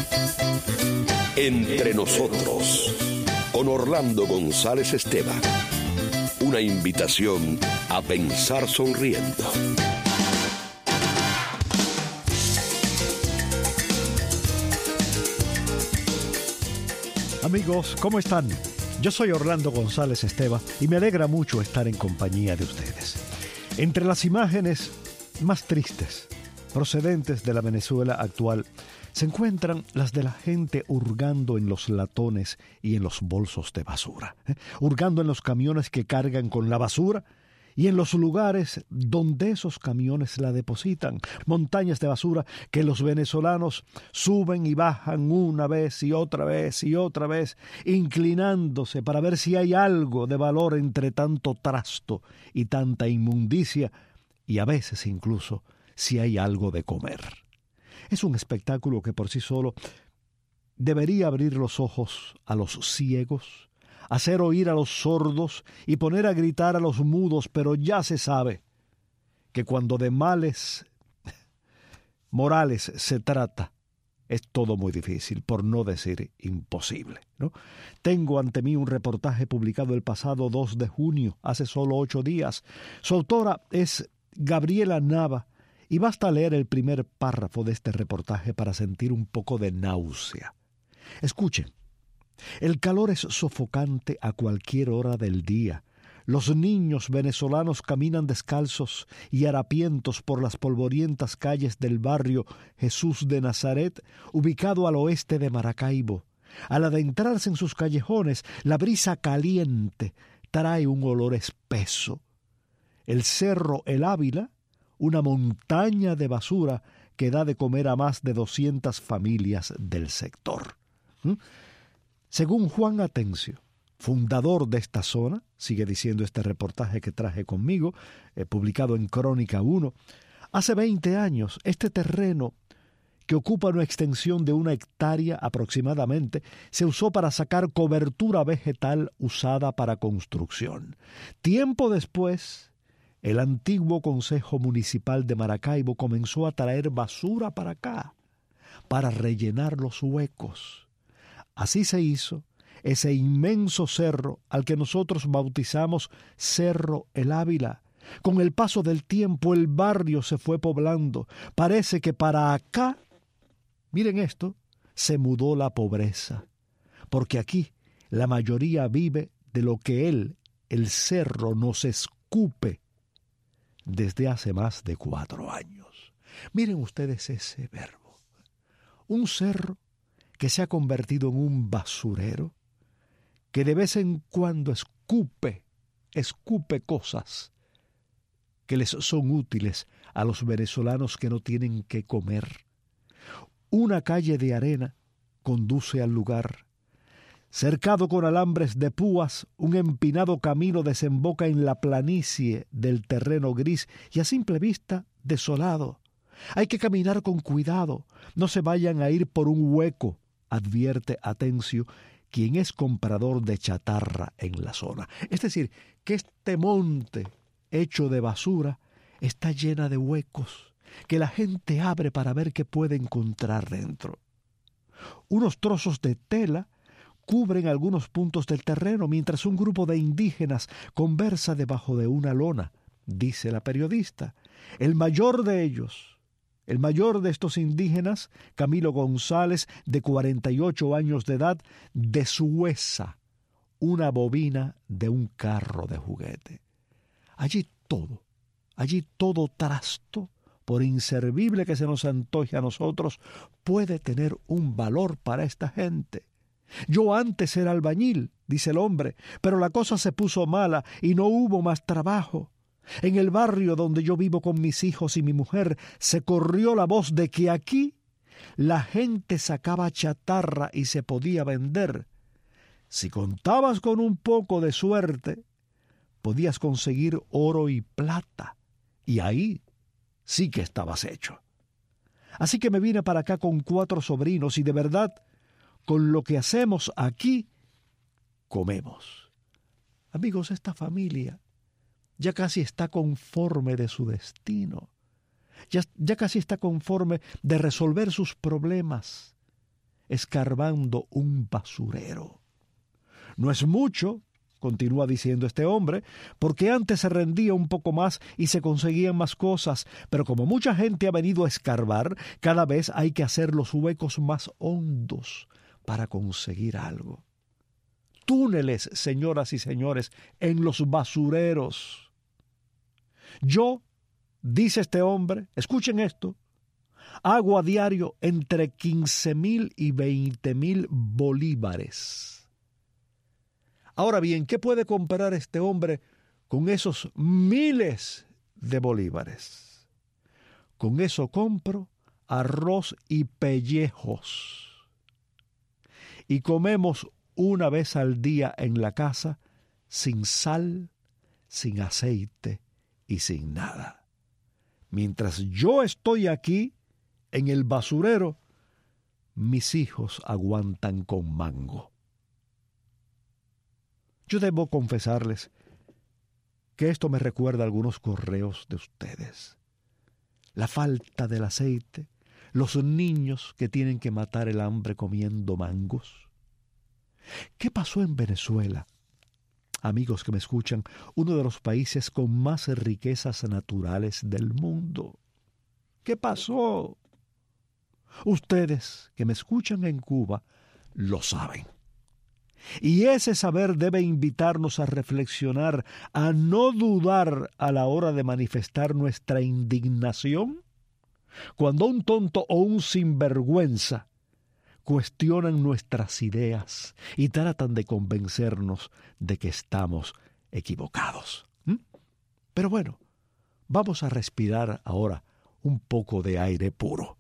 Entre nosotros, con Orlando González Esteban. Una invitación a pensar sonriendo. Amigos, ¿cómo están? Yo soy Orlando González Esteban y me alegra mucho estar en compañía de ustedes. Entre las imágenes más tristes procedentes de la Venezuela actual se encuentran las de la gente hurgando en los latones y en los bolsos de basura, hurgando en los camiones que cargan con la basura y en los lugares donde esos camiones la depositan, montañas de basura que los venezolanos suben y bajan una vez y otra vez y otra vez, inclinándose para ver si hay algo de valor entre tanto trasto y tanta inmundicia, y a veces incluso si hay algo de comer. Es un espectáculo que por sí solo debería abrir los ojos a los ciegos, hacer oír a los sordos y poner a gritar a los mudos, pero ya se sabe que cuando de males morales se trata, es todo muy difícil, por no decir imposible, ¿no? Tengo ante mí un reportaje publicado el pasado 2 de junio, hace solo 8 días. Su autora es Gabriela Nava, y basta leer el primer párrafo de este reportaje para sentir un poco de náusea. Escuchen. El calor es sofocante a cualquier hora del día. Los niños venezolanos caminan descalzos y harapientos por las polvorientas calles del barrio Jesús de Nazaret, ubicado al oeste de Maracaibo. Al adentrarse en sus callejones, la brisa caliente trae un olor espeso. El cerro El Ávila, una montaña de basura que da de comer a más de 200 familias del sector. Según Juan Atencio, fundador de esta zona, sigue diciendo este reportaje que traje conmigo, publicado en Crónica 1, hace 20 años este terreno, que ocupa una extensión de 1 hectárea aproximadamente, se usó para sacar cobertura vegetal usada para construcción. Tiempo después, el antiguo Consejo Municipal de Maracaibo comenzó a traer basura para acá, para rellenar los huecos. Así se hizo ese inmenso cerro al que nosotros bautizamos Cerro El Ávila. Con el paso del tiempo el barrio se fue poblando. Parece que para acá, miren esto, se mudó la pobreza. Porque aquí la mayoría vive de lo que el cerro, nos escupe desde hace más de 4 años. Miren ustedes ese verbo. Un cerro que se ha convertido en un basurero, que de vez en cuando escupe cosas que les son útiles a los venezolanos que no tienen qué comer. Una calle de arena conduce al lugar. Cercado con alambres de púas, un empinado camino desemboca en la planicie del terreno gris y a simple vista desolado. Hay que caminar con cuidado, no se vayan a ir por un hueco, advierte Atencio, quien es comprador de chatarra en la zona. Es decir, que este monte hecho de basura está llena de huecos que la gente abre para ver qué puede encontrar dentro. Unos trozos de tela cubren algunos puntos del terreno mientras un grupo de indígenas conversa debajo de una lona, dice la periodista. El mayor de estos indígenas, Camilo González, de 48 años de edad, deshuesa una bobina de un carro de juguete. Allí todo trasto, por inservible que se nos antoje a nosotros, puede tener un valor para esta gente. Yo antes era albañil, dice el hombre, pero la cosa se puso mala y no hubo más trabajo. En el barrio donde yo vivo con mis hijos y mi mujer, se corrió la voz de que aquí la gente sacaba chatarra y se podía vender. Si contabas con un poco de suerte, podías conseguir oro y plata, y ahí sí que estabas hecho. Así que me vine para acá con 4 sobrinos y de verdad, con lo que hacemos aquí, comemos. Amigos, esta familia ya casi está conforme de su destino. Ya casi está conforme de resolver sus problemas. escarbando un basurero. No es mucho, continúa diciendo este hombre, porque antes se rendía un poco más y se conseguían más cosas, pero como mucha gente ha venido a escarbar, cada vez hay que hacer los huecos más hondos para conseguir algo. Túneles, señoras y señores, en los basureros. Yo, dice este hombre, escuchen esto, hago a diario entre 15,000 y 20,000 bolívares. Ahora bien, ¿qué puede comprar este hombre con esos miles de bolívares? Con eso compro arroz y pellejos. Y comemos una vez al día en la casa, sin sal, sin aceite y sin nada. Mientras yo estoy aquí, en el basurero, mis hijos aguantan con mango. Yo debo confesarles que esto me recuerda a algunos correos de ustedes. La falta del aceite, los niños que tienen que matar el hambre comiendo mangos. ¿Qué pasó en Venezuela? Amigos que me escuchan, uno de los países con más riquezas naturales del mundo. ¿Qué pasó? Ustedes que me escuchan en Cuba lo saben. Y ese saber debe invitarnos a reflexionar, a no dudar a la hora de manifestar nuestra indignación cuando un tonto o un sinvergüenza cuestionan nuestras ideas y tratan de convencernos de que estamos equivocados. Pero bueno, vamos a respirar ahora un poco de aire puro.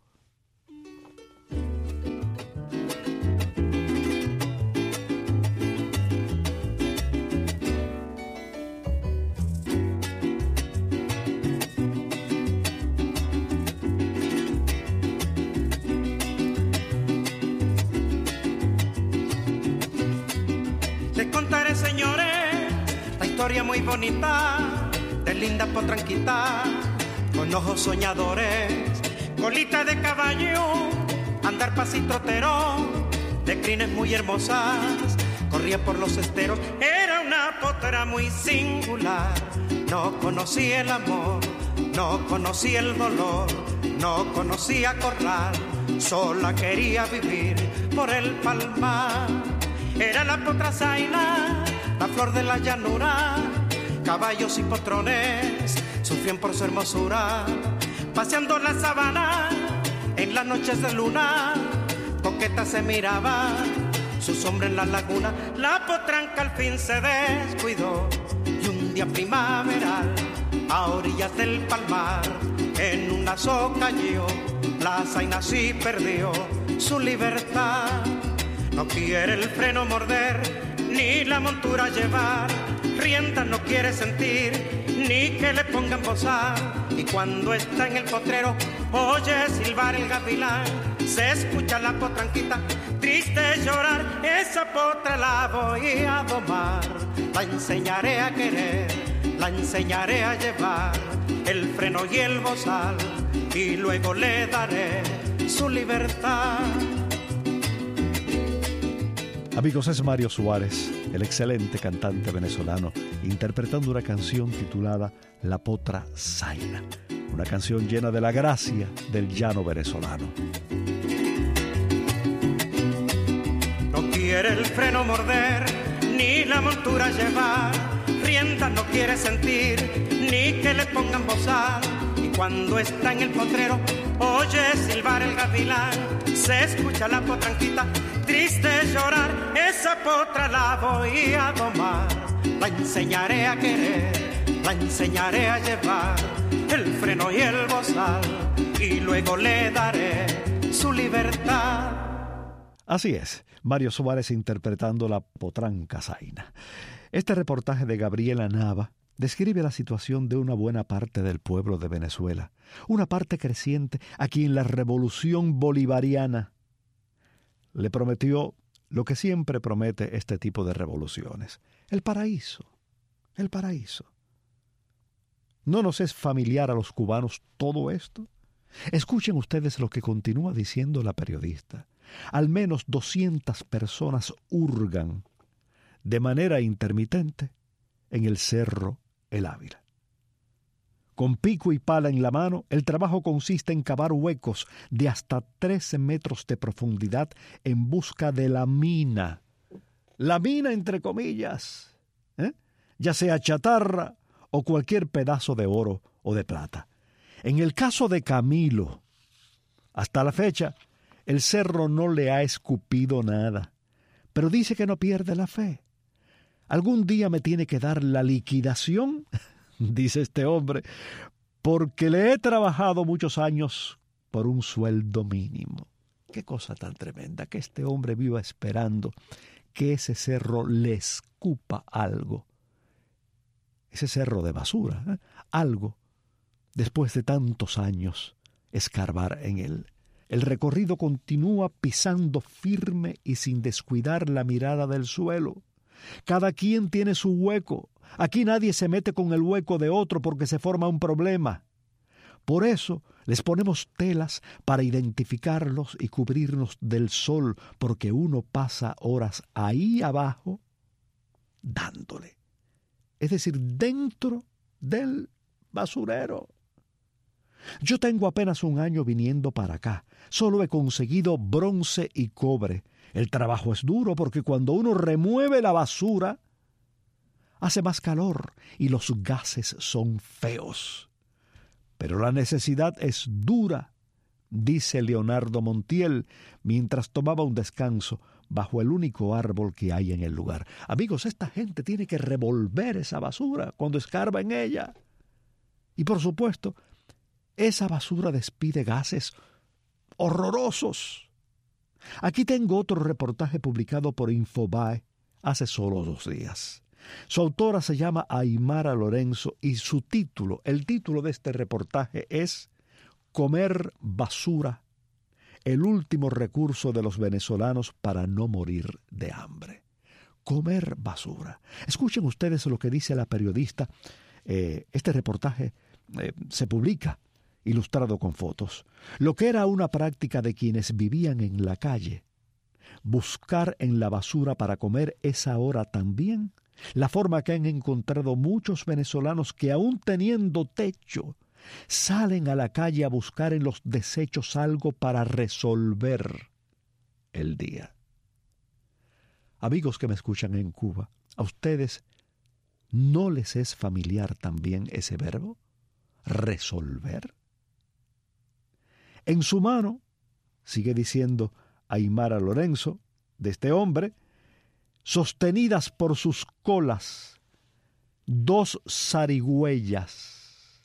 Historia muy bonita de linda potranquita con ojos soñadores, colita de caballo, andar pacitrotero, de crines muy hermosas, corría por los esteros. Era una potra muy singular, no conocía el amor, no conocía el dolor, no conocía corral, sola quería vivir por el palmar. Era la potra zaina, la flor de la llanura, caballos y potrones sufrían por su hermosura. Paseando la sabana en las noches de luna, coqueta se miraba su sombra en la laguna. La potranca al fin se descuidó y un día primaveral, a orillas del palmar, en un lazo cayó, la zaina sí perdió su libertad. No quiere el freno morder, ni la montura llevar, rienda no quiere sentir, ni que le pongan bozal. Y cuando está en el potrero, oye silbar el gavilán, se escucha la potranquita triste llorar. Esa potra la voy a domar, la enseñaré a querer, la enseñaré a llevar el freno y el bozal, y luego le daré su libertad. Amigos, es Mario Suárez, el excelente cantante venezolano, interpretando una canción titulada La Potra Zaina, una canción llena de la gracia del llano venezolano. No quiere el freno morder, ni la montura llevar, rienda no quiere sentir, ni que le pongan bozal. Y cuando está en el potrero, oye silbar el gavilán, se escucha la potranquita triste llorar. Esa potra la voy a domar, la enseñaré a querer, la enseñaré a llevar el freno y el bozal, y luego le daré su libertad. Así es, Mario Suárez interpretando La Potranca Zaina. Este reportaje de Gabriela Nava describe la situación de una buena parte del pueblo de Venezuela, una parte creciente a quien la revolución bolivariana le prometió lo que siempre promete este tipo de revoluciones: el paraíso, el paraíso. ¿No nos es familiar a los cubanos todo esto? Escuchen ustedes lo que continúa diciendo la periodista. Al menos 200 personas hurgan de manera intermitente en el Cerro El Ávila. Con pico y pala en la mano, el trabajo consiste en cavar huecos de hasta 13 metros de profundidad en busca de la mina. La mina, entre comillas, ya sea chatarra o cualquier pedazo de oro o de plata. En el caso de Camilo, hasta la fecha, el cerro no le ha escupido nada, pero dice que no pierde la fe. Algún día me tiene que dar la liquidación, dice este hombre, porque le he trabajado muchos años por un sueldo mínimo. Qué cosa tan tremenda, que este hombre viva esperando que ese cerro le escupa algo. Ese cerro de basura, algo, después de tantos años, escarbar en él. El recorrido continúa pisando firme y sin descuidar la mirada del suelo. Cada quien tiene su hueco. Aquí nadie se mete con el hueco de otro porque se forma un problema. Por eso les ponemos telas para identificarlos y cubrirnos del sol, porque uno pasa horas ahí abajo dándole. Es decir, dentro del basurero. Yo tengo apenas un año viniendo para acá. Solo he conseguido bronce y cobre. El trabajo es duro porque cuando uno remueve la basura, hace más calor y los gases son feos. Pero la necesidad es dura, dice Leonardo Montiel, mientras tomaba un descanso bajo el único árbol que hay en el lugar. Amigos, esta gente tiene que revolver esa basura cuando escarba en ella. Y por supuesto, esa basura despide gases horrorosos. Aquí tengo otro reportaje publicado por Infobae hace solo 2 días. Su autora se llama Aymara Lorenzo y el título de este reportaje es Comer basura, el último recurso de los venezolanos para no morir de hambre. Comer basura. Escuchen ustedes lo que dice la periodista. Este reportaje se publica ilustrado con fotos. Lo que era una práctica de quienes vivían en la calle. Buscar en la basura para comer es ahora también la forma que han encontrado muchos venezolanos que, aún teniendo techo, salen a la calle a buscar en los desechos algo para resolver el día. Amigos que me escuchan en Cuba, ¿a ustedes no les es familiar también ese verbo? ¿Resolver? En su mano, sigue diciendo Aymara Lorenzo, de este hombre, sostenidas por sus colas, 2 zarigüeyas.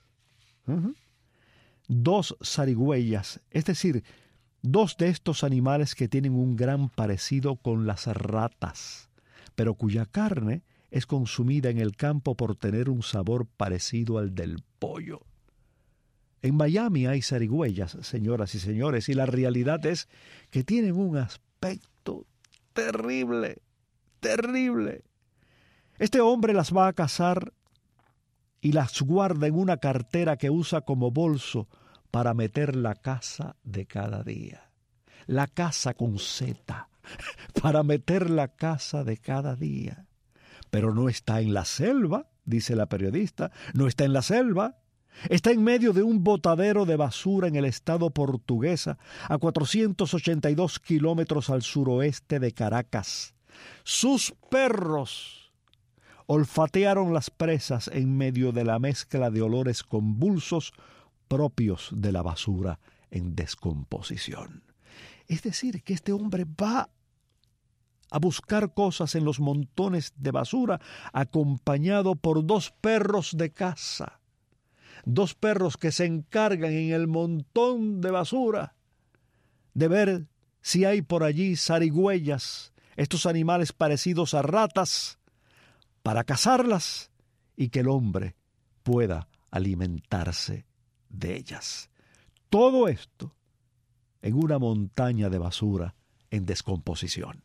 2 zarigüeyas, es decir, 2 de estos animales que tienen un gran parecido con las ratas, pero cuya carne es consumida en el campo por tener un sabor parecido al del pollo. En Miami hay zarigüeyas, señoras y señores, y la realidad es que tienen un aspecto terrible, terrible. Este hombre las va a cazar y las guarda en una cartera que usa como bolso para meter la caza de cada día. La caza con Z, para meter la caza de cada día. Pero no está en la selva, dice la periodista, no está en la selva. Está en medio de un botadero de basura en el estado Portuguesa, a 482 kilómetros al suroeste de Caracas. Sus perros olfatearon las presas en medio de la mezcla de olores convulsos propios de la basura en descomposición. Es decir, que este hombre va a buscar cosas en los montones de basura acompañado por 2 perros de caza. 2 perros que se encargan en el montón de basura de ver si hay por allí zarigüeyas, estos animales parecidos a ratas, para cazarlas y que el hombre pueda alimentarse de ellas. Todo esto en una montaña de basura en descomposición.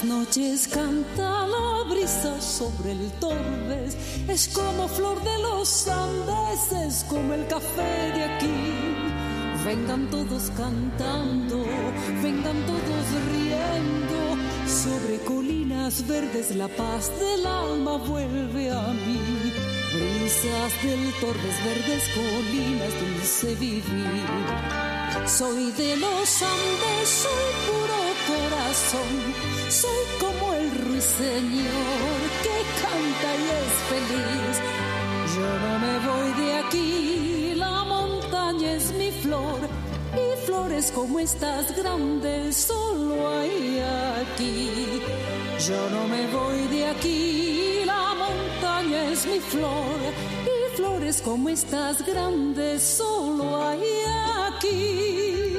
las noches canta la brisa sobre el Torbes, es como flor de los Andes, es como el café de aquí. Vengan todos cantando, vengan todos riendo, sobre colinas verdes la paz del alma vuelve a mí. Brisas del Torbes, verdes colinas, dulce vivir. Soy de los Andes, soy puro corazón, soy como el ruiseñor que canta y es feliz. Yo no me voy de aquí, la montaña es mi flor, y flores como estas grandes solo hay aquí. Yo no me voy de aquí, la montaña es mi flor, y flores como estas grandes solo hay aquí.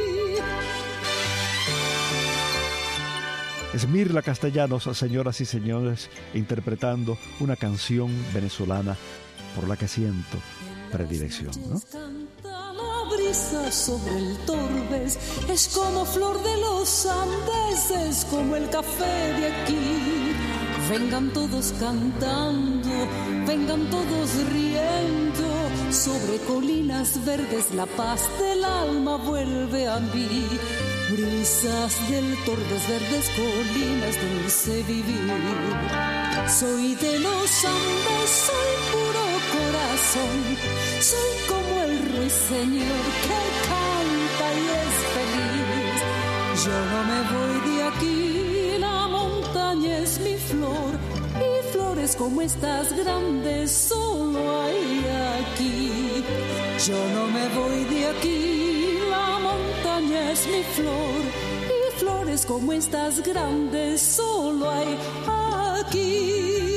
Esmirla Castellanos, señoras y señores, interpretando una canción venezolana por la que siento predilección, ¿no? La brisa sobre el Torbes es como flor de los Andes, es como el café de aquí. Vengan todos cantando, vengan todos riendo, sobre colinas verdes la paz del alma vuelve a mí. Brisas del Torbes, verdes colinas, dulce vivir. Soy de los Andes, soy puro corazón, soy como el ruiseñor que canta y es feliz. Yo no me voy de aquí, la montaña es mi flor, y flores como estas grandes solo hay aquí. Yo no me voy de aquí, la montaña es mi flor, y flores como estas grandes solo hay aquí.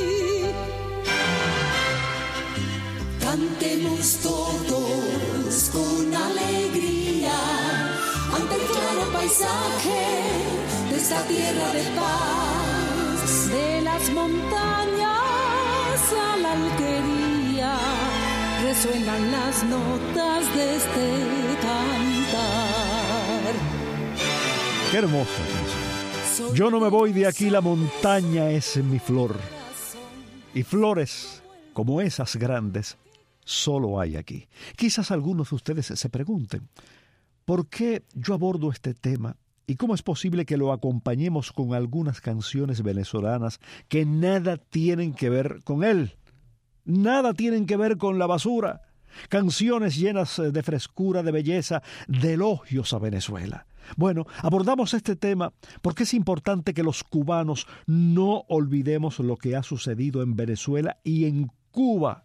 Cantemos todos con alegría ante el claro paisaje de esta tierra de paz, de las montañas a la alquería resuenan las notas de este cantar. Qué hermosa canción. Yo no me voy de aquí, la montaña es mi flor, y flores como esas grandes solo hay aquí. Quizás algunos de ustedes se pregunten, ¿por qué yo abordo este tema? ¿Y cómo es posible que lo acompañemos con algunas canciones venezolanas que nada tienen que ver con él? Nada tienen que ver con la basura. Canciones llenas de frescura, de belleza, de elogios a Venezuela. Bueno, abordamos este tema porque es importante que los cubanos no olvidemos lo que ha sucedido en Venezuela y en Cuba,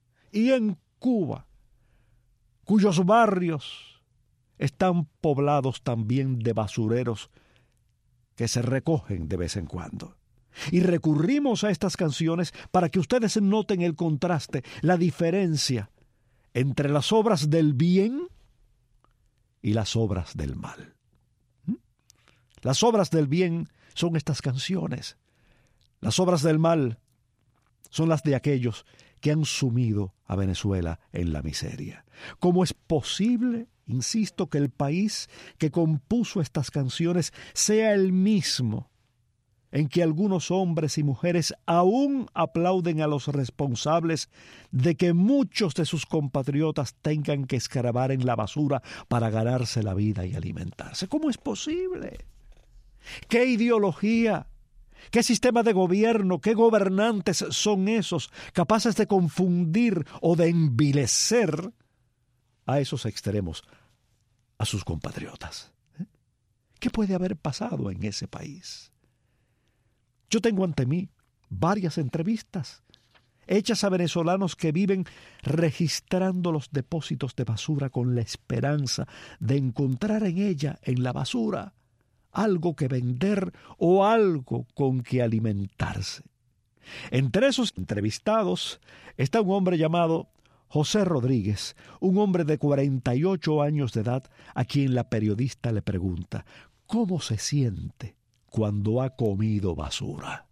cuyos barrios están poblados también de basureros que se recogen de vez en cuando. Y recurrimos a estas canciones para que ustedes noten el contraste, la diferencia entre las obras del bien y las obras del mal. Las obras del bien son estas canciones. Las obras del mal son las de aquellos que han sumido a Venezuela en la miseria. ¿Cómo es posible, insisto, que el país que compuso estas canciones sea el mismo en que algunos hombres y mujeres aún aplauden a los responsables de que muchos de sus compatriotas tengan que escarbar en la basura para ganarse la vida y alimentarse? ¿Cómo es posible? ¿Qué ideología, qué sistema de gobierno, qué gobernantes son esos capaces de confundir o de envilecer a esos extremos a sus compatriotas? ¿Qué puede haber pasado en ese país? Yo tengo ante mí varias entrevistas hechas a venezolanos que viven registrando los depósitos de basura con la esperanza de encontrar en ella, en la basura, algo que vender o algo con que alimentarse. Entre esos entrevistados está un hombre llamado José Rodríguez, un hombre de 48 años de edad a quien la periodista le pregunta ¿cómo se siente cuando ha comido basura?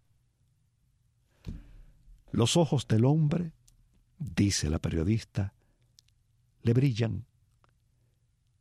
Los ojos del hombre, dice la periodista, le brillan,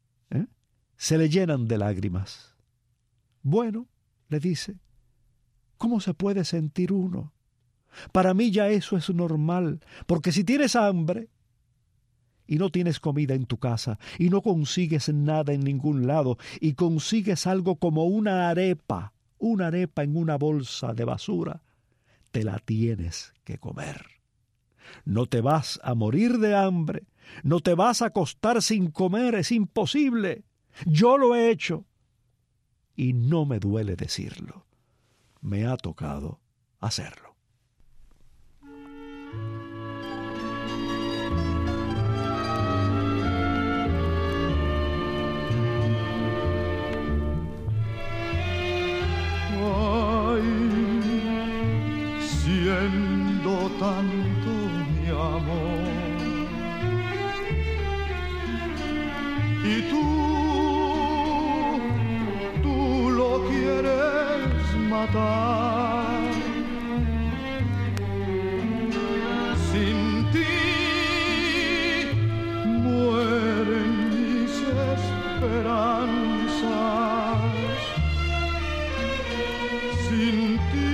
se le llenan de lágrimas. Bueno, le dice, ¿Cómo se puede sentir uno? Para mí ya eso es normal, porque si tienes hambre y no tienes comida en tu casa y no consigues nada en ningún lado y consigues algo como una arepa en una bolsa de basura, te la tienes que comer. No te vas a morir de hambre, no te vas a acostar sin comer, es imposible. Yo lo he hecho y no me duele decirlo. Me ha tocado hacerlo. Siendo tanto mi amor y tú lo quieres matar. Sin ti mueren mis esperanzas. Sin ti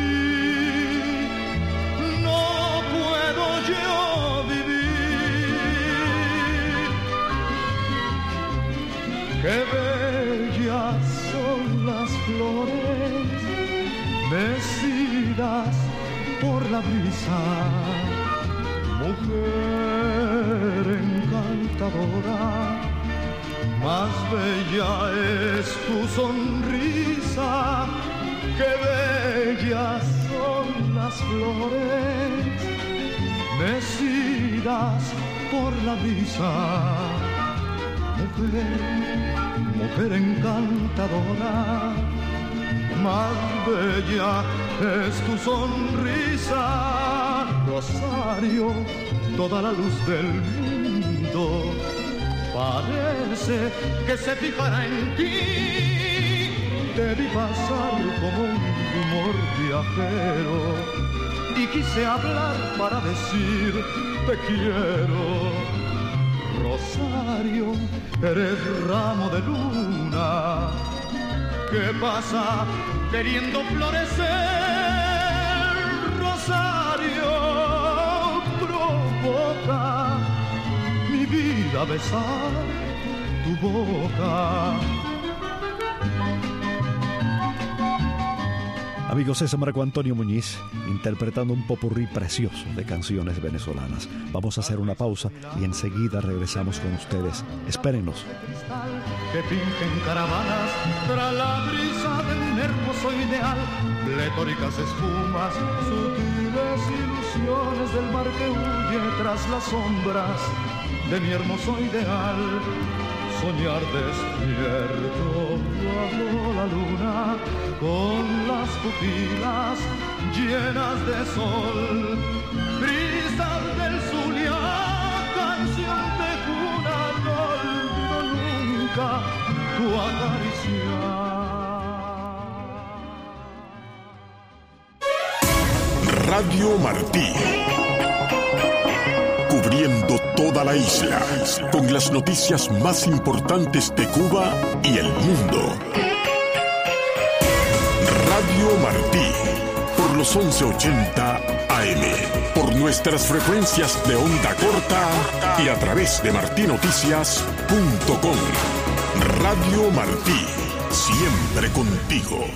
qué bellas son las flores, mecidas por la brisa. Mujer encantadora, más bella es tu sonrisa. Qué bellas son las flores, mecidas por la brisa. Mujer encantadora, más bella es tu sonrisa. Rosario, toda la luz del mundo parece que se fijará en ti. Te vi pasar como un rumor viajero y quise hablar para decir te quiero. Rosario, eres ramo de luna que pasa queriendo florecer. Rosario, provoca mi vida besar tu boca. Amigos, es Marco Antonio Muñiz interpretando un popurrí precioso de canciones venezolanas. Vamos a hacer una pausa y enseguida regresamos con ustedes. Espérenos. Que fingen caravanas tras la brisa de un hermoso ideal, pletóricas espumas, sutiles ilusiones del mar que huye tras las sombras de mi hermoso ideal. Soñar despierto bajo la luna, con las pupilas llenas de sol, cristal del Zulia, canción de cuna, no olvido nunca tu acaricia. Radio Martí, cubriendo toda la isla, con las noticias más importantes de Cuba y el mundo. Radio Martí, por los 1180 AM, por nuestras frecuencias de onda corta y a través de martinoticias.com. Radio Martí, siempre contigo.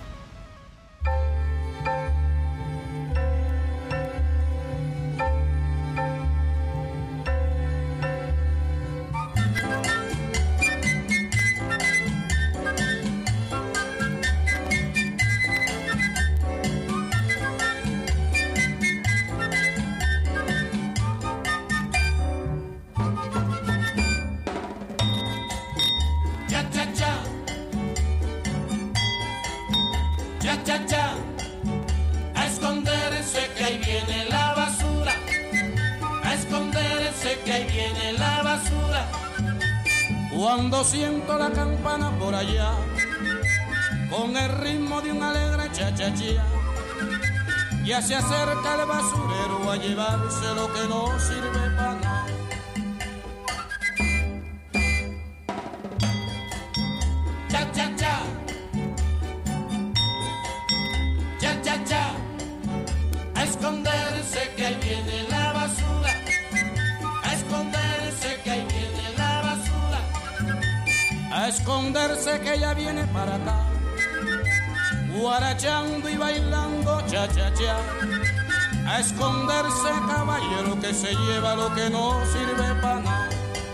Cuando siento la campana por allá, con el ritmo de un alegre cha-cha-chía, ya se acerca el basurero a llevarse lo que no sirve para nada. Cha-cha-cha, cha-cha-cha. a esconderse que ella viene para acá, guarachando y bailando cha-cha-cha, a esconderse caballero que se lleva lo que no sirve para nada.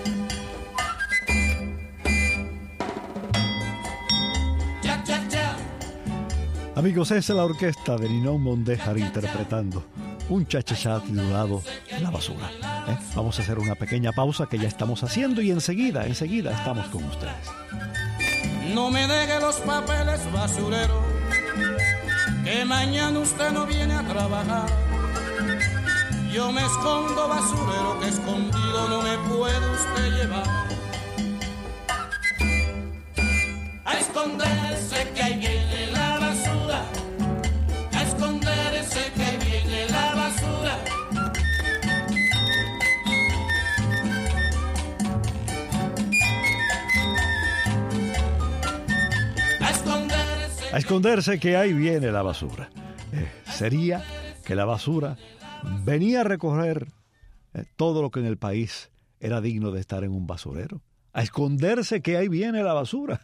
Cha-cha-cha. Amigos, es la orquesta de Ninón Mondéjar interpretando un cha-cha-cha titulado La Basura. Vamos a hacer una pequeña pausa que ya estamos haciendo y enseguida estamos con ustedes. No me deje los papeles, basurero, que mañana usted no viene a trabajar. Yo me escondo, basurero, que escondido no me puede usted llevar. A esconderse que ahí viene la basura, a esconderse que ahí viene la basura. A esconderse que ahí viene la basura. Sería que la basura venía a recoger todo lo que en el país era digno de estar en un basurero. A esconderse que ahí viene la basura.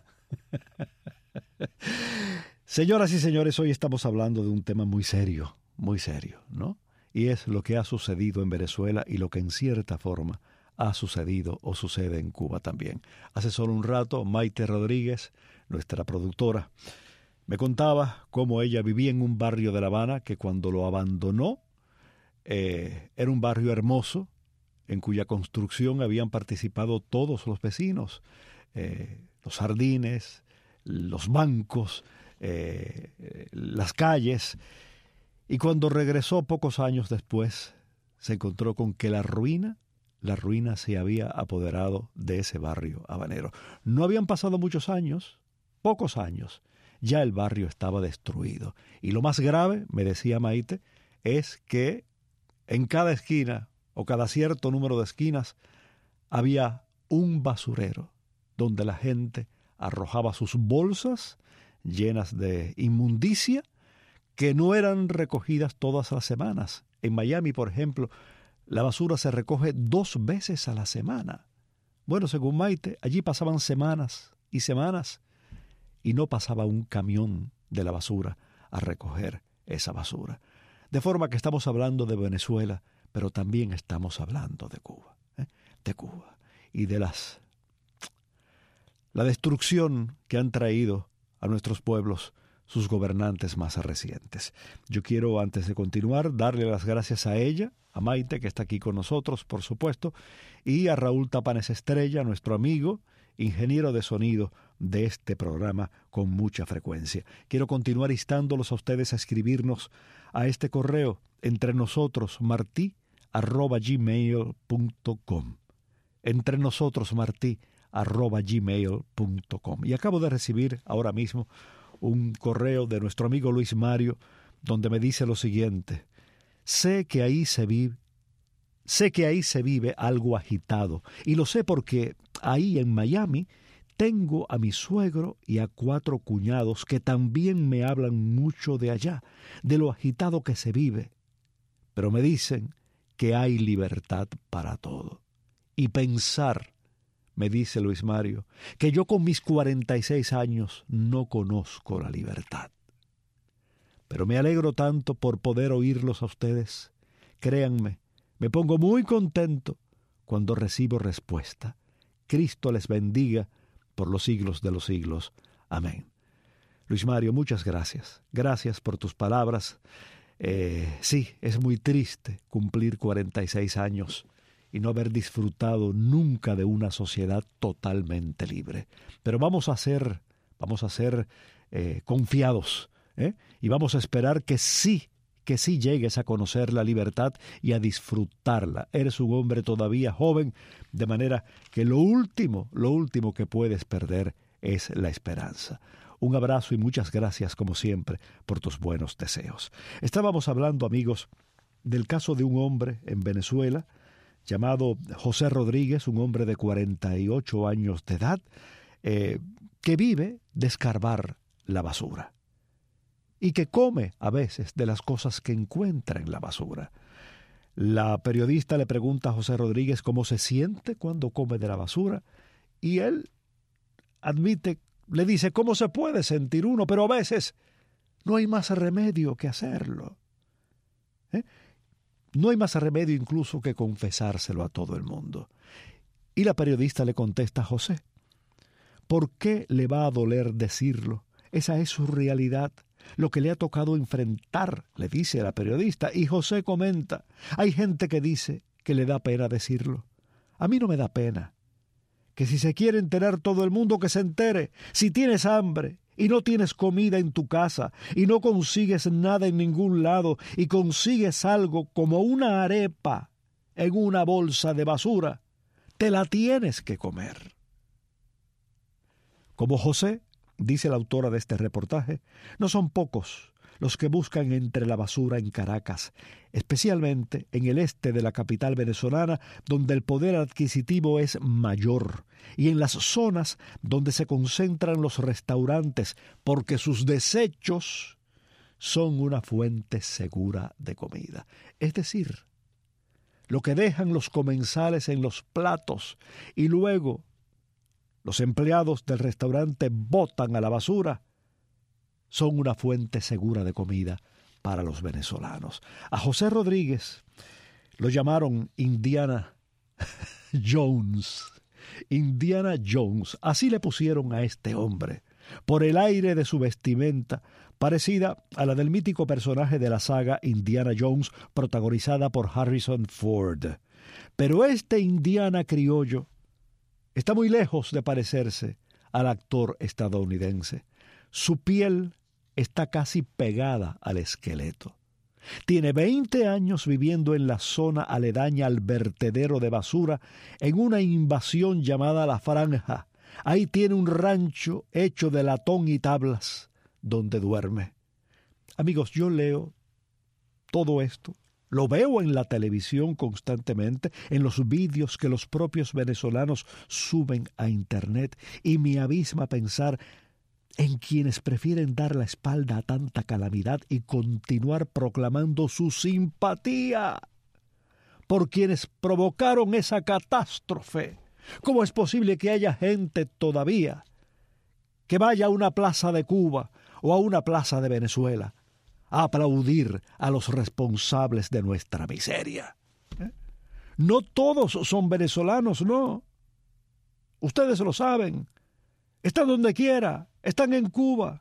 Señoras y señores, hoy estamos hablando de un tema muy serio, ¿no? Y es lo que ha sucedido en Venezuela y lo que en cierta forma ha sucedido o sucede en Cuba también. Hace solo un rato, Maite Rodríguez, nuestra productora, me contaba cómo ella vivía en un barrio de La Habana que cuando lo abandonó era un barrio hermoso en cuya construcción habían participado todos los vecinos, los jardines, los bancos, las calles, y cuando regresó pocos años después se encontró con que la ruina se había apoderado de ese barrio habanero. No habían pasado muchos años, pocos años, ya el barrio estaba destruido. Y lo más grave, me decía Maite, es que en cada esquina o cada cierto número de esquinas había un basurero donde la gente arrojaba sus bolsas llenas de inmundicia que no eran recogidas todas las semanas. En Miami, por ejemplo, la basura se recoge 2 veces a la semana. Bueno, según Maite, allí pasaban semanas y semanas y no pasaba un camión de la basura a recoger esa basura. De forma que estamos hablando de Venezuela, pero también estamos hablando de Cuba. De Cuba y de la destrucción que han traído a nuestros pueblos sus gobernantes más recientes. Yo quiero, antes de continuar, darle las gracias a ella, a Maite, que está aquí con nosotros, por supuesto, y a Raúl Tapanes Estrella, nuestro amigo, ingeniero de sonido de este programa con mucha frecuencia. Quiero continuar instándolos a ustedes a escribirnos a este correo entrenosotros@gmail.com entrenosotros@gmail.com. Y acabo de recibir ahora mismo un correo de nuestro amigo Luis Mario donde me dice lo siguiente: sé que ahí se vive algo agitado, y lo sé porque ahí en Miami tengo a mi suegro y a 4 cuñados que también me hablan mucho de allá, de lo agitado que se vive, pero me dicen que hay libertad para todo. Y pensar, me dice Luis Mario, que yo con mis 46 años no conozco la libertad. Pero me alegro tanto por poder oírlos a ustedes. Créanme, me pongo muy contento cuando recibo respuesta. Cristo les bendiga por los siglos de los siglos. Amén. Luis Mario, muchas gracias. Gracias por tus palabras. Sí, es muy triste cumplir 46 años y no haber disfrutado nunca de una sociedad totalmente libre. Pero vamos a ser confiados, y vamos a esperar que sí llegues a conocer la libertad y a disfrutarla. Eres un hombre todavía joven, de manera que lo último que puedes perder es la esperanza. Un abrazo y muchas gracias, como siempre, por tus buenos deseos. Estábamos hablando, amigos, del caso de un hombre en Venezuela llamado José Rodríguez, un hombre de 48 años de edad, que vive de escarbar la basura y que come a veces de las cosas que encuentra en la basura. La periodista le pregunta a José Rodríguez cómo se siente cuando come de la basura, y él admite, le dice cómo se puede sentir uno, pero a veces no hay más remedio que hacerlo. No hay más remedio incluso que confesárselo a todo el mundo. Y la periodista le contesta a José: ¿por qué le va a doler decirlo? Esa es su realidad, lo que le ha tocado enfrentar, le dice la periodista. Y José comenta: hay gente que dice que le da pena decirlo. A mí no me da pena. Que si se quiere enterar todo el mundo, que se entere. Si tienes hambre y no tienes comida en tu casa y no consigues nada en ningún lado y consigues algo como una arepa en una bolsa de basura, te la tienes que comer. Como José, dice la autora de este reportaje, no son pocos los que buscan entre la basura en Caracas, especialmente en el este de la capital venezolana, donde el poder adquisitivo es mayor, y en las zonas donde se concentran los restaurantes, porque sus desechos son una fuente segura de comida. Es decir, lo que dejan los comensales en los platos y luego los empleados del restaurante botan a la basura, son una fuente segura de comida para los venezolanos. A José Rodríguez lo llamaron Indiana Jones. Indiana Jones, así le pusieron a este hombre, por el aire de su vestimenta, parecida a la del mítico personaje de la saga Indiana Jones, protagonizada por Harrison Ford. Pero este Indiana criollo está muy lejos de parecerse al actor estadounidense. Su piel está casi pegada al esqueleto. Tiene 20 años viviendo en la zona aledaña al vertedero de basura, en una invasión llamada La Franja. Ahí tiene un rancho hecho de latón y tablas, donde duerme. Amigos, yo leo todo esto, lo veo en la televisión constantemente, en los vídeos que los propios venezolanos suben a internet, y me abisma pensar en quienes prefieren dar la espalda a tanta calamidad y continuar proclamando su simpatía por quienes provocaron esa catástrofe. ¿Cómo es posible que haya gente todavía que vaya a una plaza de Cuba o a una plaza de Venezuela a aplaudir a los responsables de nuestra miseria? No todos son venezolanos, no. Ustedes lo saben. Están donde quiera, están en Cuba.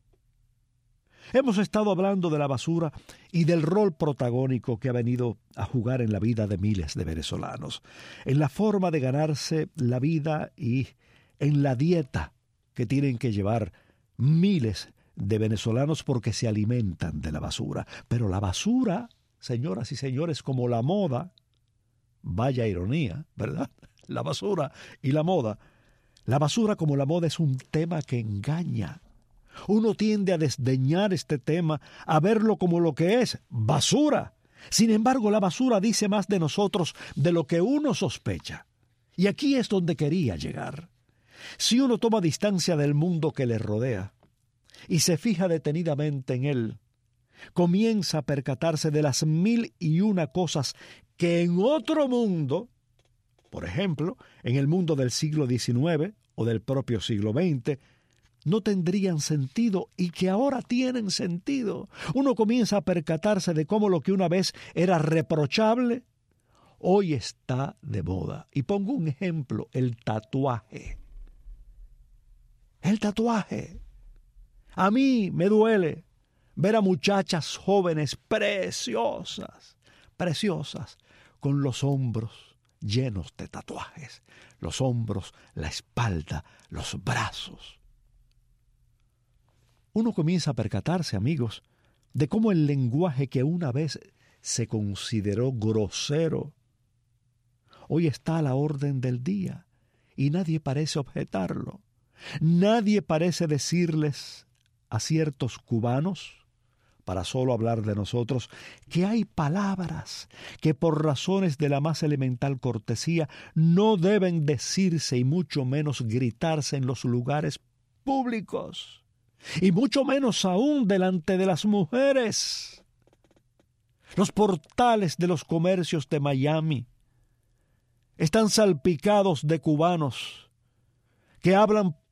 Hemos estado hablando de la basura y del rol protagónico que ha venido a jugar en la vida de miles de venezolanos, en la forma de ganarse la vida y en la dieta que tienen que llevar miles de venezolanos porque se alimentan de la basura. Pero la basura, señoras y señores, como la moda, vaya ironía, ¿verdad? La basura y la moda. La basura como la moda es un tema que engaña. Uno tiende a desdeñar este tema, a verlo como lo que es, basura. Sin embargo, la basura dice más de nosotros de lo que uno sospecha. Y aquí es donde quería llegar. Si uno toma distancia del mundo que le rodea y se fija detenidamente en él, comienza a percatarse de las 1001 cosas que en otro mundo, por ejemplo, en el mundo del siglo XIX o del propio siglo XX, no tendrían sentido y que ahora tienen sentido. Uno comienza a percatarse de cómo lo que una vez era reprochable, hoy está de moda. Y pongo un ejemplo, el tatuaje. El tatuaje. A mí me duele ver a muchachas jóvenes preciosas, con los hombros llenos de tatuajes. Los hombros, la espalda, los brazos. Uno comienza a percatarse, amigos, de cómo el lenguaje que una vez se consideró grosero, hoy está a la orden del día y nadie parece objetarlo. Nadie parece decirles a ciertos cubanos, para solo hablar de nosotros, que hay palabras que por razones de la más elemental cortesía no deben decirse y mucho menos gritarse en los lugares públicos. Y mucho menos aún delante de las mujeres. Los portales de los comercios de Miami están salpicados de cubanos que hablan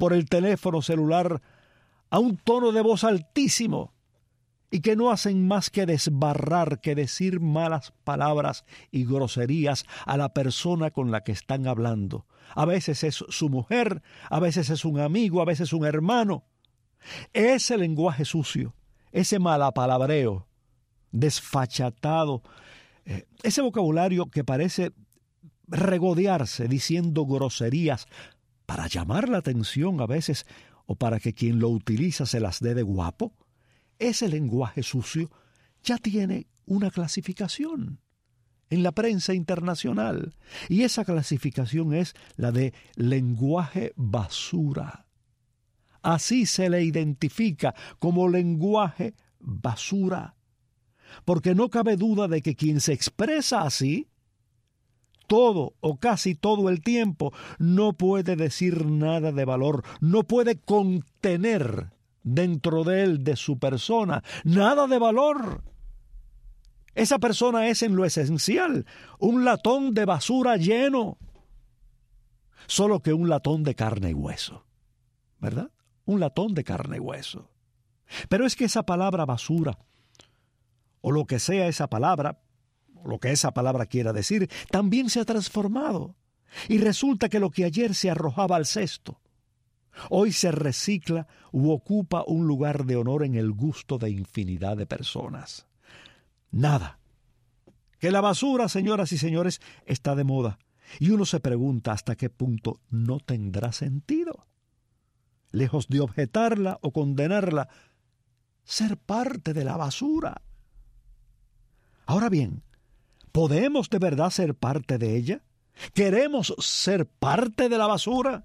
por el teléfono celular a un tono de voz altísimo y que no hacen más que desbarrar, que decir malas palabras y groserías a la persona con la que están hablando. A veces es su mujer, a veces es un amigo, a veces un hermano. Ese lenguaje sucio, ese malapalabreo, desfachatado, ese vocabulario que parece regodearse diciendo groserías para llamar la atención a veces o para que quien lo utiliza se las dé de guapo, ese lenguaje sucio ya tiene una clasificación en la prensa internacional, y esa clasificación es la de lenguaje basura. Así se le identifica, como lenguaje basura, porque no cabe duda de que quien se expresa así, todo o casi todo el tiempo, no puede decir nada de valor, no puede contener dentro de él, de su persona, nada de valor. Esa persona es en lo esencial un latón de basura lleno, solo que un latón de carne y hueso, ¿verdad? Un latón de carne y hueso. Pero es que esa palabra basura, o lo que sea esa palabra, o lo que esa palabra quiera decir, también se ha transformado. Y resulta que lo que ayer se arrojaba al cesto, hoy se recicla u ocupa un lugar de honor en el gusto de infinidad de personas. Nada. Que la basura, señoras y señores, está de moda. Y uno se pregunta hasta qué punto no tendrá sentido. Lejos de objetarla o condenarla, ser parte de la basura. Ahora bien, ¿podemos de verdad ser parte de ella? ¿Queremos ser parte de la basura?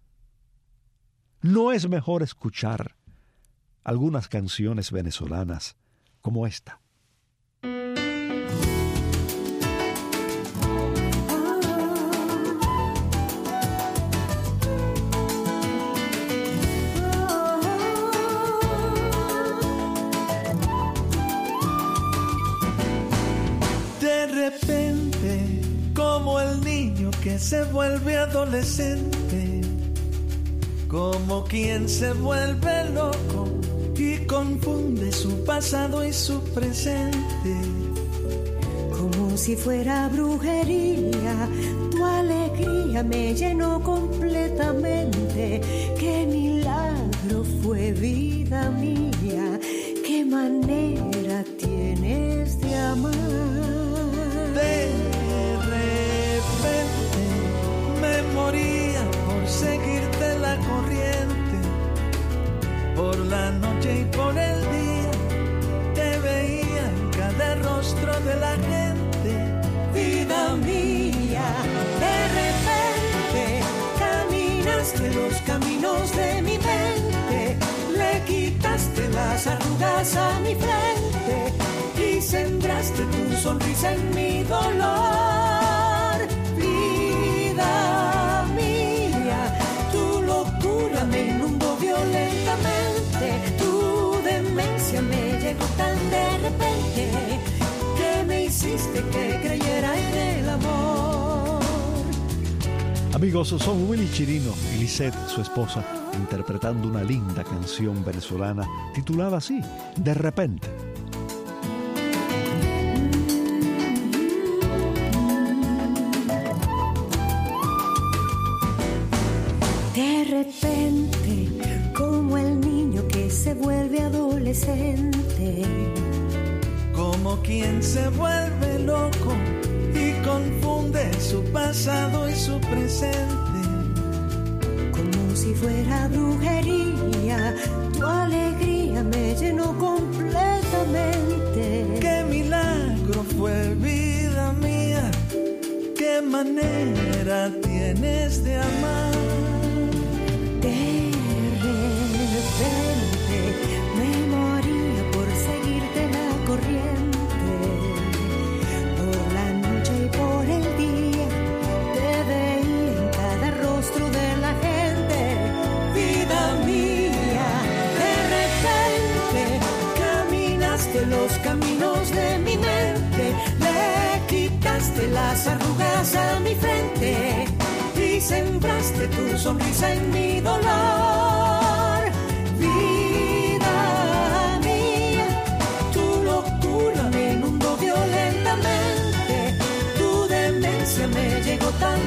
¿No es mejor escuchar algunas canciones venezolanas como esta? De repente, como el niño que se vuelve adolescente, como quien se vuelve loco y confunde su pasado y su presente. Como si fuera brujería, tu alegría me llenó completamente. Qué milagro fue, vida mía, qué manera tienes de amar. De repente me moría por seguirte la corriente, por la noche y por el día, te veía en cada rostro de la gente. Vida mía, de repente caminaste los caminos de mi mente, le quitaste las arrugas a mi frente y sembraste tu sonrisa en mi dolor. Vida mía, tu locura me inundó violentamente, tu demencia me llegó tan de repente que me hiciste que creyera en el amor. Amigos, son Willy Chirino y Lisette, su esposa, interpretando una linda canción venezolana titulada así, De repente. De repente, como el niño que se vuelve adolescente, como quien se vuelve loco y confunde su pasado y su presente. Como si fuera brujería, tu alegría me llenó completamente. Qué milagro fue, vida mía, qué manera tienes de amar. De repente me moría por seguirte la corriente, por la noche y por el día, te veía en cada rostro de la gente. Vida mía, de repente caminaste los caminos de mi mente, le quitaste las arrugas a mi frente y sembraste tu sonrisa en mi dolor.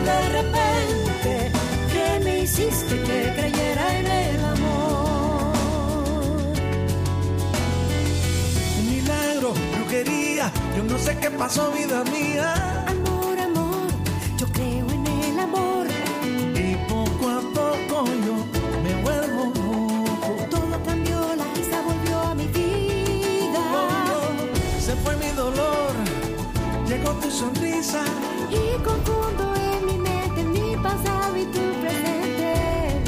de repente que me hiciste que creyera en el amor. Un milagro, brujería, yo no sé qué pasó, vida mía. Amor, amor, yo creo en el amor. Y poco a poco yo me vuelvo loco. Todo cambió, la risa volvió a mi vida. Se fue mi dolor, llegó tu sonrisa. Y confundo en mi mente mi pasado y tu presente.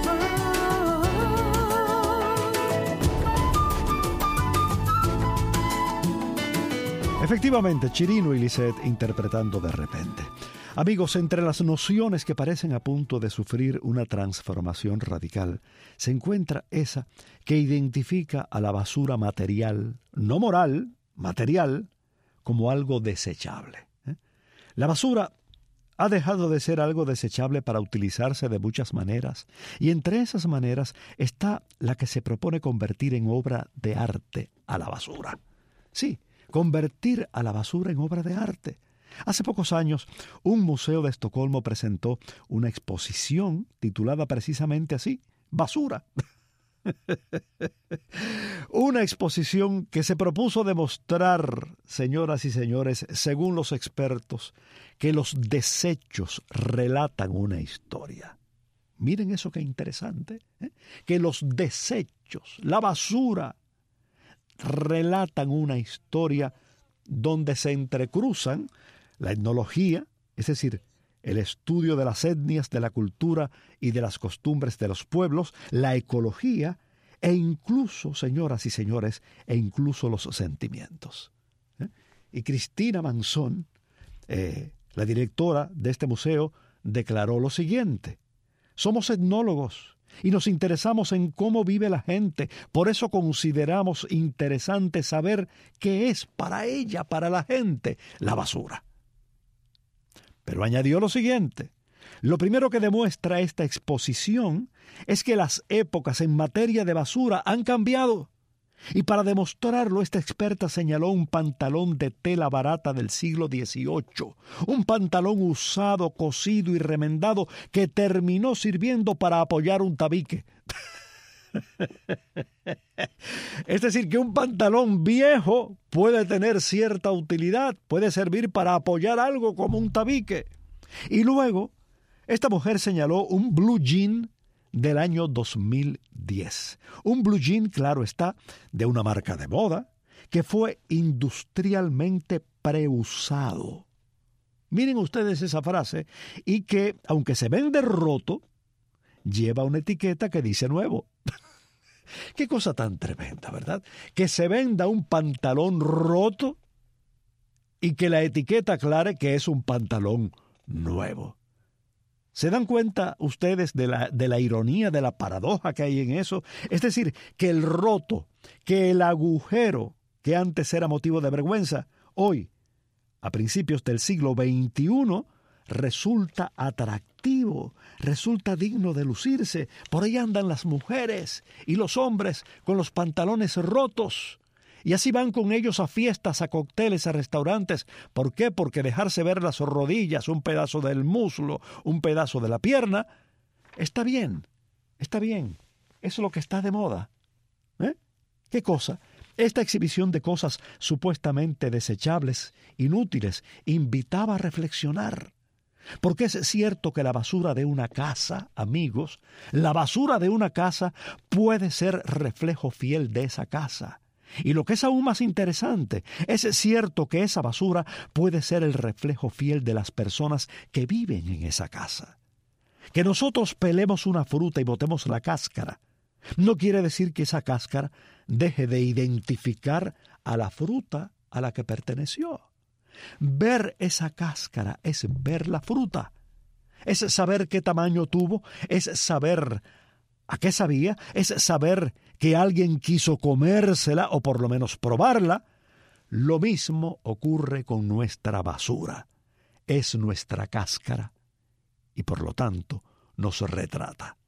Efectivamente, Chirino y Lisette interpretando De repente. Amigos, entre las nociones que parecen a punto de sufrir una transformación radical, se encuentra esa que identifica a la basura material, no moral, material, como algo desechable. La basura ha dejado de ser algo desechable para utilizarse de muchas maneras, y entre esas maneras está la que se propone convertir en obra de arte a la basura. Sí, convertir a la basura en obra de arte. Hace pocos años, un museo de Estocolmo presentó una exposición titulada precisamente así, Basura. Una exposición que se propuso demostrar, señoras y señores, según los expertos, que los desechos relatan una historia. Miren eso qué interesante, ¿eh? Que los desechos, la basura, relatan una historia donde se entrecruzan la etnología, es decir, el estudio de las etnias, de la cultura y de las costumbres de los pueblos, la ecología e incluso, señoras y señores, e incluso los sentimientos. Y Cristina Manzón, la directora de este museo, declaró lo siguiente: somos etnólogos y nos interesamos en cómo vive la gente, por eso consideramos interesante saber qué es para ella, para la gente, la basura. Pero añadió lo siguiente: lo primero que demuestra esta exposición es que las épocas en materia de basura han cambiado. Y para demostrarlo, esta experta señaló un pantalón de tela barata del siglo XVIII, un pantalón usado, cosido y remendado que terminó sirviendo para apoyar un tabique. Es decir, que un pantalón viejo puede tener cierta utilidad, puede servir para apoyar algo como un tabique. Y luego, esta mujer señaló un blue jean del año 2010. Un blue jean, claro está, de una marca de moda que fue industrialmente preusado. Miren ustedes esa frase, y que, aunque se vende roto, lleva una etiqueta que dice nuevo. Qué cosa tan tremenda, ¿verdad? Que se venda un pantalón roto y que la etiqueta aclare que es un pantalón nuevo. ¿Se dan cuenta ustedes de la ironía, de la paradoja que hay en eso? Es decir, que el roto, que el agujero que antes era motivo de vergüenza, hoy, a principios del siglo XXI, resulta atractivo, resulta digno de lucirse. Por ahí andan las mujeres y los hombres con los pantalones rotos. Y así van con ellos a fiestas, a cócteles, a restaurantes. ¿Por qué? Porque dejarse ver las rodillas, un pedazo del muslo, un pedazo de la pierna, está bien, está bien. Eso es lo que está de moda. ¿Qué cosa? Esta exhibición de cosas supuestamente desechables, inútiles, invitaba a reflexionar. Porque es cierto que la basura de una casa, amigos, la basura de una casa puede ser reflejo fiel de esa casa. Y lo que es aún más interesante, es cierto que esa basura puede ser el reflejo fiel de las personas que viven en esa casa. Que nosotros pelemos una fruta y botemos la cáscara no quiere decir que esa cáscara deje de identificar a la fruta a la que perteneció. Ver esa cáscara es ver la fruta, es saber qué tamaño tuvo, es saber a qué sabía, es saber que alguien quiso comérsela o por lo menos probarla. Lo mismo ocurre con nuestra basura. Es nuestra cáscara y por lo tanto nos retrata.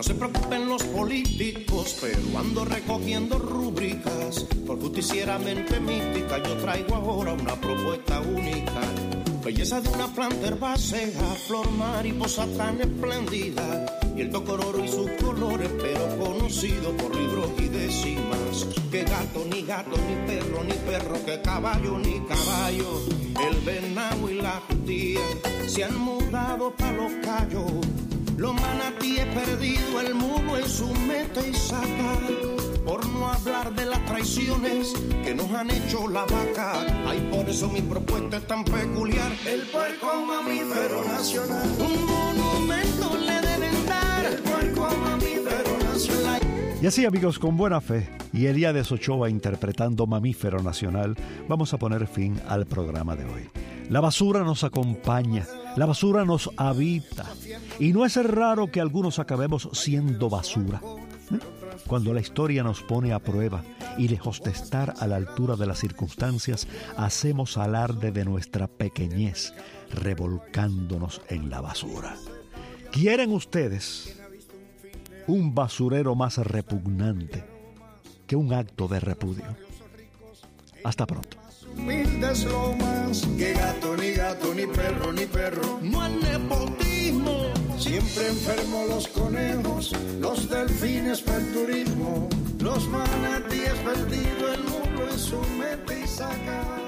se preocupen los políticos, pero ando recogiendo rúbricas. Por justicieramente mística, yo traigo ahora una propuesta única. Belleza de una planta herbácea, flor mariposa tan espléndida, y el tocororo y sus colores, pero conocido por libros y décimas. Que gato, ni perro, que caballo, ni caballo. El venado y la judía se han mudado pa' los Cayos. Los manatíes perdido, el mundo en su meta y saca. Por no hablar de las traiciones que nos han hecho la vaca. Ay, por eso mi propuesta es tan peculiar. El puerco mamífero nacional. Un monumento le deben dar. El puerco mamífero nacional. Y así, amigos, con buena fe y Elías Ochoa interpretando Mamífero Nacional, vamos a poner fin al programa de hoy. La basura nos acompaña, la basura nos habita, y no es raro que algunos acabemos siendo basura. Cuando la historia nos pone a prueba y lejos de estar a la altura de las circunstancias, hacemos alarde de nuestra pequeñez, revolcándonos en la basura. ¿Quieren ustedes un basurero más repugnante que un acto de repudio? Hasta pronto. Humildes lomas, que gato, ni perro, no hay nepotismo. Siempre enfermo los conejos, los delfines para el turismo, los manatíes perdidos, el mundo en su meta y saca.